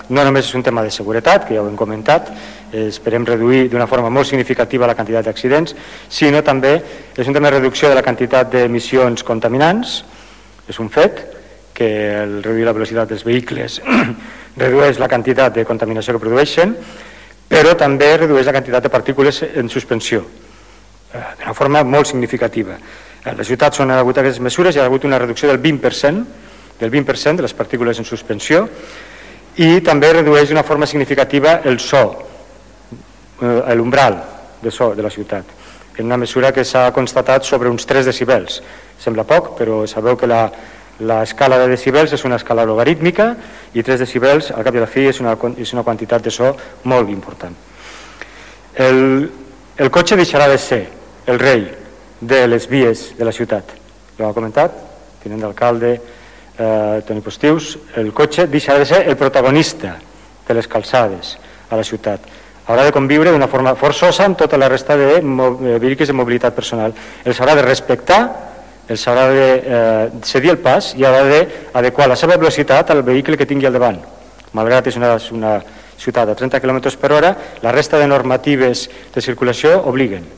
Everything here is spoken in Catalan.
no només és un tema de seguretat, que ja ho hem comentat, esperem reduir d'una forma molt significativa la quantitat d'accidents, sinó també és un tema de reducció de la quantitat d'emissions contaminants. És un fet que el reduir la velocitat dels vehicles redueix la quantitat de contaminació que produeixen, però també redueix la quantitat de partícules en suspensió d'una forma molt significativa. A les ciutats on hi ha hagut aquestes mesures hi ha hagut una reducció del 20% de les partícules en suspensió, i també redueix d'una forma significativa el so, l'umbral de so de la ciutat, en una mesura que s'ha constatat sobre uns 3 decibels. Sembla poc, però sabeu que l'escala de decibels és una escala logarítmica i 3 decibels, al cap i a la fi, és una quantitat de so molt important. El cotxe deixarà de ser el rei de les vies de la ciutat. Ho ha comentat, tinent d'alcalde Toni Postius, el cotxe deixarà de ser el protagonista de les calçades a la ciutat. Haurà de conviure d'una forma forçosa amb tota la resta de vehicles de mobilitat personal. Els haurà de respectar, els haurà de cedir el pas i haurà d'adequar la seva velocitat al vehicle que tingui al davant. Malgrat és una ciutat a 30 km per hora, la resta de normatives de circulació obliguen